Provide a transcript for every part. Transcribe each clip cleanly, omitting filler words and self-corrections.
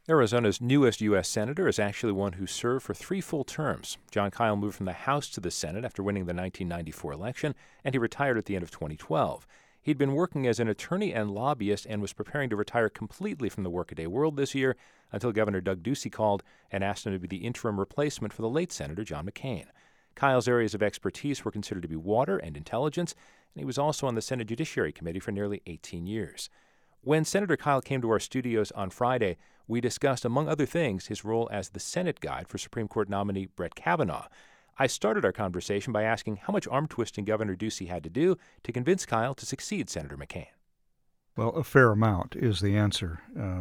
Arizona's newest U.S. Senator is actually one who served for 3 full terms. Jon Kyl moved from the House to the Senate after winning the 1994 election, and he retired at the end of 2012. He'd been working as an attorney and lobbyist and was preparing to retire completely from the workaday world this year until Governor Doug Ducey called and asked him to be the interim replacement for the late Senator John McCain. Kyl's areas of expertise were considered to be water and intelligence, and he was also on the Senate Judiciary Committee for nearly 18 years. When Senator Kyl came to our studios on Friday, we discussed, among other things, his role as the Senate guide for Supreme Court nominee Brett Kavanaugh. I started our conversation by asking how much arm-twisting Governor Ducey had to do to convince Kyl to succeed Senator McCain. Well, a fair amount is the answer.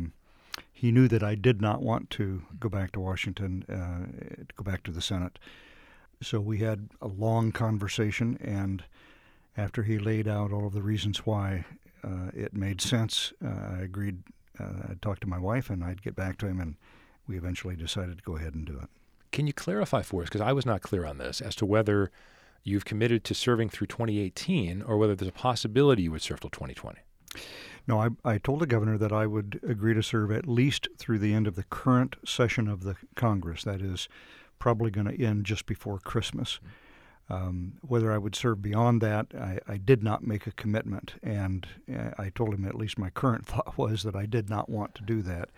He knew that I did not want to go back to Washington, to go back to the Senate. So we had a long conversation, and after he laid out all of the reasons why it made sense, I agreed. I'd talk to my wife, and I'd get back to him, and we eventually decided to go ahead and do it. Can you clarify for us, because I was not clear on this, as to whether you've committed to serving through 2018 or whether there's a possibility you would serve till 2020? No, I told the governor that I would agree to serve at least through the end of the current session of the Congress. That is probably going to end just before Christmas. Whether I would serve beyond that, I did not make a commitment, and I told him at least my current thought was that I did not want to do that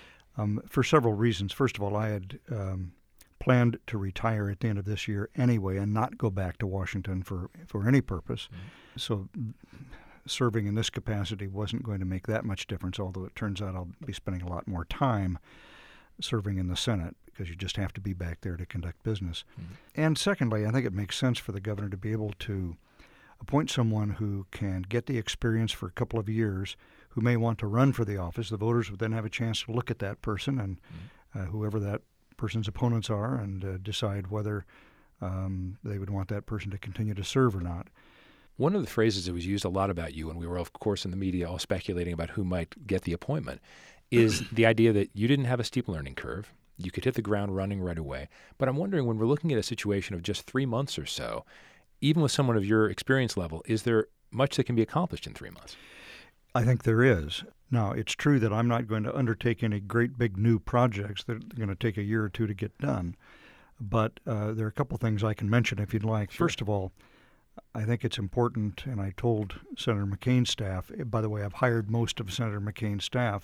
for several reasons. First of all, I had planned to retire at the end of this year anyway and not go back to Washington for any purpose. So serving in this capacity wasn't going to make that much difference, although it turns out I'll be spending a lot more time serving in the Senate because you just have to be back there to conduct business. And secondly, I think it makes sense for the governor to be able to appoint someone who can get the experience for a couple of years, who may want to run for the office. The voters would then have a chance to look at that person and whoever that person's opponents are and decide whether they would want that person to continue to serve or not. One of the phrases that was used a lot about you, and we were, of course, in the media all speculating about who might get the appointment, is the idea that you didn't have a steep learning curve. You could hit the ground running right away. But I'm wondering, when we're looking at a situation of just 3 months or so, even with someone of your experience level, is there much that can be accomplished in 3 months? I think there is. Now, it's true that I'm not going to undertake any great big new projects that are going to take a year or two to get done. But there are a couple things I can mention if you'd like. Sure. First of all, I think it's important, and I told Senator McCain's staff, by the way, I've hired most of Senator McCain's staff.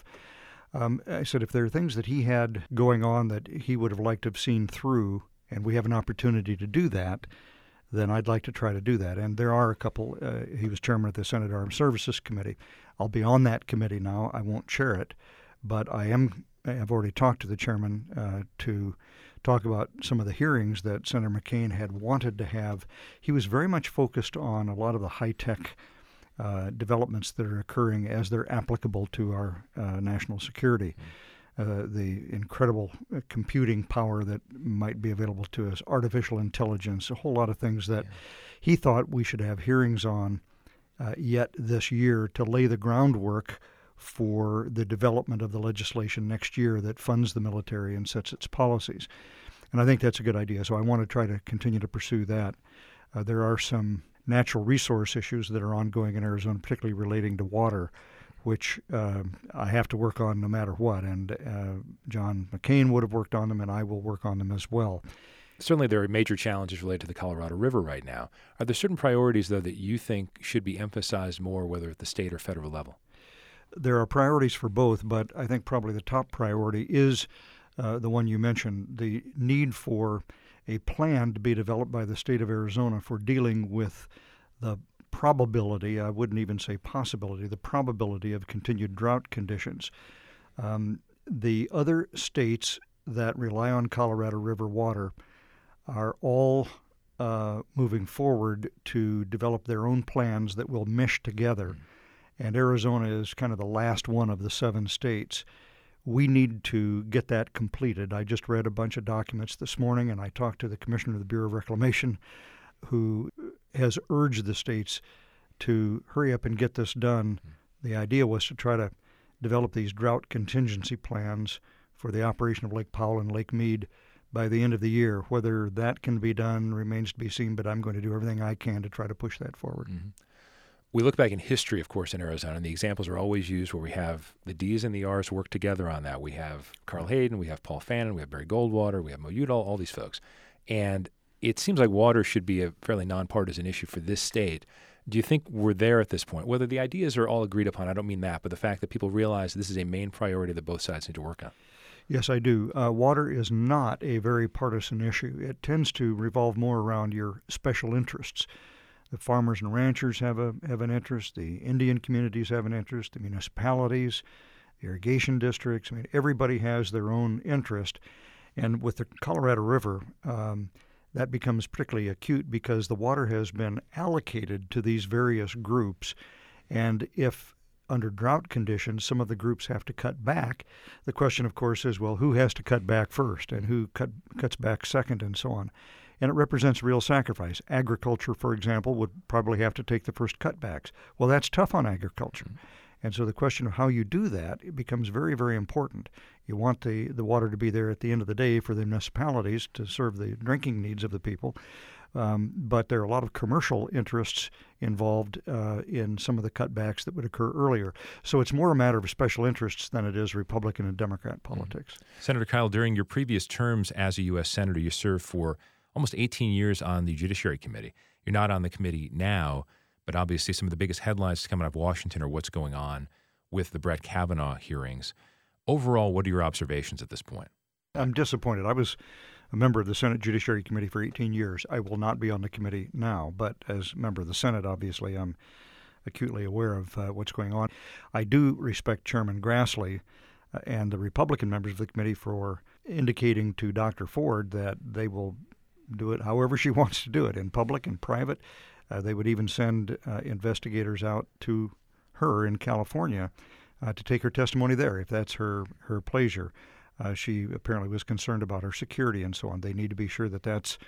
I said if there are things that he had going on that he would have liked to have seen through, and we have an opportunity to do that, then I'd like to try to do that. And there are a couple. He was chairman of the Senate Armed Services Committee. I'll be on that committee now. I won't chair it, but I've already talked to the chairman to talk about some of the hearings that Senator McCain had wanted to have. He was very much focused on a lot of the high-tech developments that are occurring as they're applicable to our national security. The incredible computing power that might be available to us, artificial intelligence, a whole lot of things that he thought we should have hearings on yet this year to lay the groundwork for the development of the legislation next year that funds the military and sets its policies. And I think that's a good idea, so I want to try to continue to pursue that. There are some natural resource issues that are ongoing in Arizona, particularly relating to water, which I have to work on no matter what. And John McCain would have worked on them, and I will work on them as well. Certainly there are major challenges related to the Colorado River right now. Are there certain priorities, though, that you think should be emphasized more, whether at the state or federal level? There are priorities for both, but I think probably the top priority is the one you mentioned, the need for a plan to be developed by the state of Arizona for dealing with the probability, I wouldn't even say possibility, the probability of continued drought conditions. The other states that rely on Colorado River water are all moving forward to develop their own plans that will mesh together. And Arizona is kind of the last one of the 7 states. We need to get that completed. I just read a bunch of documents this morning, and I talked to the Commissioner of the Bureau of Reclamation, who has urged the states to hurry up and get this done. The idea was to try to develop these drought contingency plans for the operation of Lake Powell and Lake Mead by the end of the year. Whether that can be done remains to be seen, but I'm going to do everything I can to try to push that forward. We look back in history, of course, in Arizona, and the examples are always used where we have the D's and the R's work together on that. We have Carl Hayden, we have Paul Fannin, we have Barry Goldwater, we have Mo Udall, all these folks. And it seems like water should be a fairly nonpartisan issue for this state. Do you think we're there at this point? Whether the ideas are all agreed upon, I don't mean that, but the fact that people realize this is a main priority that both sides need to work on. Yes, I do. Water is not a very partisan issue. It tends to revolve more around your special interests. The farmers and ranchers have an interest. The Indian communities have an interest. The municipalities, the irrigation districts. I mean, everybody has their own interest. And with the Colorado River, that becomes particularly acute because the water has been allocated to these various groups. And if under drought conditions, some of the groups have to cut back. The question, of course, is, well, who has to cut back first and who cuts back second and so on. And it represents real sacrifice. Agriculture, for example, would probably have to take the first cutbacks. Well, that's tough on agriculture. And so the question of how you do that, it becomes very, very important. You want the water to be there at the end of the day for the municipalities to serve the drinking needs of the people. But there are a lot of commercial interests involved in some of the cutbacks that would occur earlier. So it's more a matter of special interests than it is Republican and Democrat politics. Senator Kyl, during your previous terms as a U.S. Senator, you served for almost 18 years on the Judiciary Committee. You're not on the committee now, but obviously some of the biggest headlines coming out of Washington are what's going on with the Brett Kavanaugh hearings. Overall, what are your observations at this point? I'm disappointed. I was a member of the Senate Judiciary Committee for 18 years. I will not be on the committee now, but as a member of the Senate, obviously, I'm acutely aware of what's going on. I do respect Chairman Grassley and the Republican members of the committee for indicating to Dr. Ford that they will do it however she wants to do it, in public and private. They would even send investigators out to her in California to take her testimony there, if that's her pleasure. She apparently was concerned about her security and so on. They need to be sure that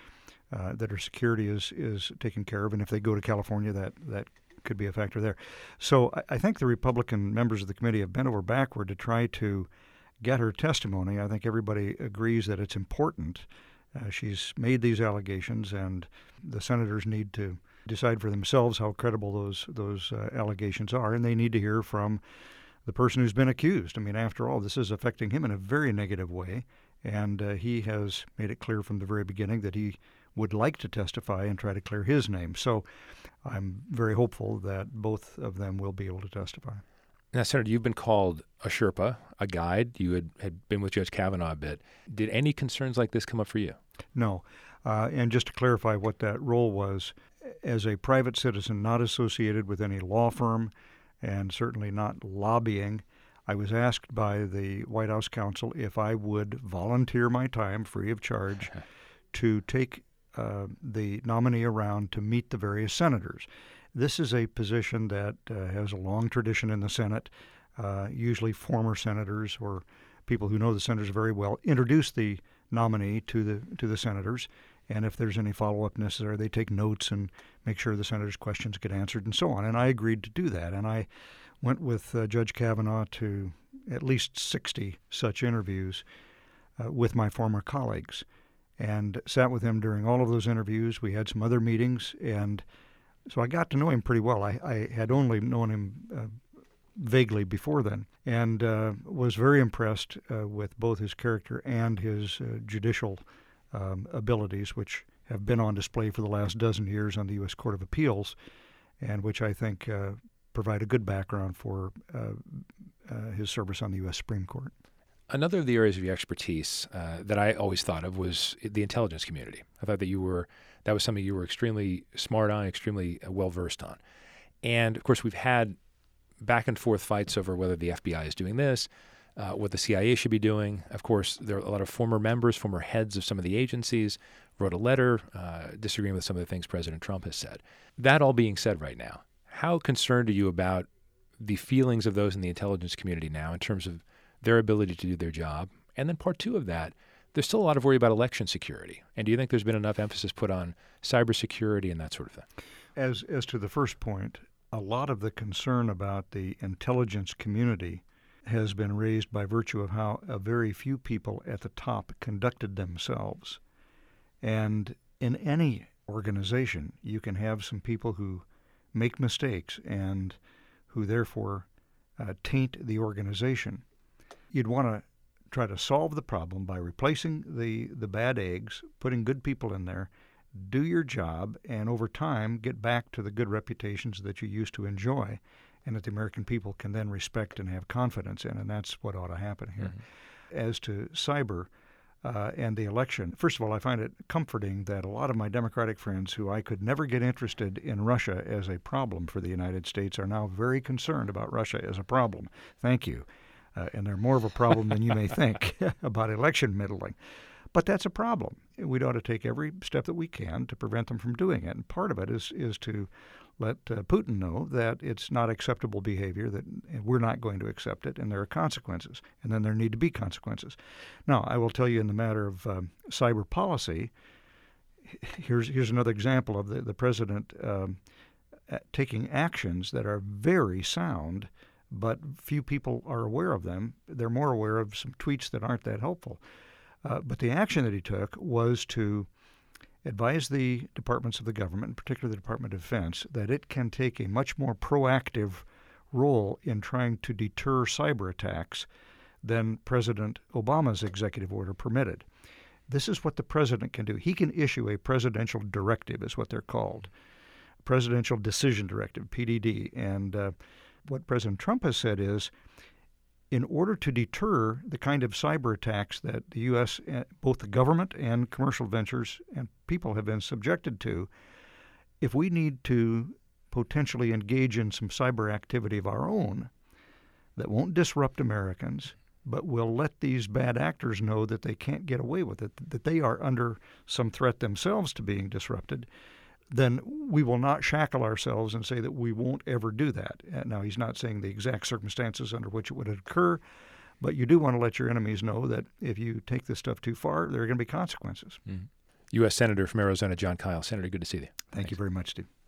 that her security is taken care of, and if they go to California, that could be a factor there. So I think the Republican members of the committee have bent over backward to try to get her testimony. I think everybody agrees that it's important. She's made these allegations, and the senators need to decide for themselves how credible those allegations are, and they need to hear from the person who's been accused. I mean, after all, this is affecting him in a very negative way, and he has made it clear from the very beginning that he would like to testify and try to clear his name. So I'm very hopeful that both of them will be able to testify. Now, Senator, you've been called a Sherpa, a guide. You had been with Judge Kavanaugh a bit. Did any concerns like this come up for you? No. And just to clarify what that role was, as a private citizen not associated with any law firm and certainly not lobbying, I was asked by the White House counsel if I would volunteer my time free of charge to take the nominee around to meet the various senators. This is a position that has a long tradition in the Senate. Usually former senators or people who know the senators very well introduce the nominee to the senators, and if there's any follow-up necessary, they take notes and make sure the senators' questions get answered and so on. And I agreed to do that, and I went with Judge Kavanaugh to at least 60 such interviews with my former colleagues, and sat with him during all of those interviews. We had some other meetings, and so I got to know him pretty well. I had only known him vaguely before then, and was very impressed with both his character and his judicial abilities, which have been on display for the last dozen years on the U.S. Court of Appeals, and which I think provide a good background for his service on the U.S. Supreme Court. Another of the areas of your expertise that I always thought of was the intelligence community. I thought that was something you were extremely smart on, extremely well-versed on. And, of course, we've had back-and-forth fights over whether the FBI is doing this, what the CIA should be doing. Of course, there are a lot of former members, former heads of some of the agencies, wrote a letter disagreeing with some of the things President Trump has said. That all being said right now, how concerned are you about the feelings of those in the intelligence community now in terms of their ability to do their job? And then part two of that, there's still a lot of worry about election security. And do you think there's been enough emphasis put on cybersecurity and that sort of thing? As to the first point, a lot of the concern about the intelligence community has been raised by virtue of how a very few people at the top conducted themselves. And in any organization, you can have some people who make mistakes and who therefore taint the organization. You'd want to try to solve the problem by replacing the bad eggs, putting good people in there, do your job, and over time get back to the good reputations that you used to enjoy and that the American people can then respect and have confidence in, and that's what ought to happen here. As to cyber and the election, first of all, I find it comforting that a lot of my Democratic friends who I could never get interested in Russia as a problem for the United States are now very concerned about Russia as a problem. Thank you. And they're more of a problem than you may think about election meddling. But that's a problem. We ought to take every step that we can to prevent them from doing it. And part of it is to let Putin know that it's not acceptable behavior, that we're not going to accept it, and there are consequences. And then there need to be consequences. Now, I will tell you in the matter of cyber policy, here's another example of the president taking actions that are very sound, but few people are aware of them. They're more aware of some tweets that aren't that helpful. But the action that he took was to advise the departments of the government, in particular the Department of Defense, that it can take a much more proactive role in trying to deter cyber attacks than President Obama's executive order permitted. This is what the president can do. He can issue a presidential directive, is what they're called, Presidential Decision Directive, PDD. And what President Trump has said is, in order to deter the kind of cyber attacks that the U.S., both the government and commercial ventures and people have been subjected to, if we need to potentially engage in some cyber activity of our own that won't disrupt Americans, but will let these bad actors know that they can't get away with it, that they are under some threat themselves to being disrupted, then we will not shackle ourselves and say that we won't ever do that. Now, he's not saying the exact circumstances under which it would occur, but you do want to let your enemies know that if you take this stuff too far, there are going to be consequences. U.S. Senator from Arizona, Jon Kyl. Senator, good to see you. Thank you very much, Steve.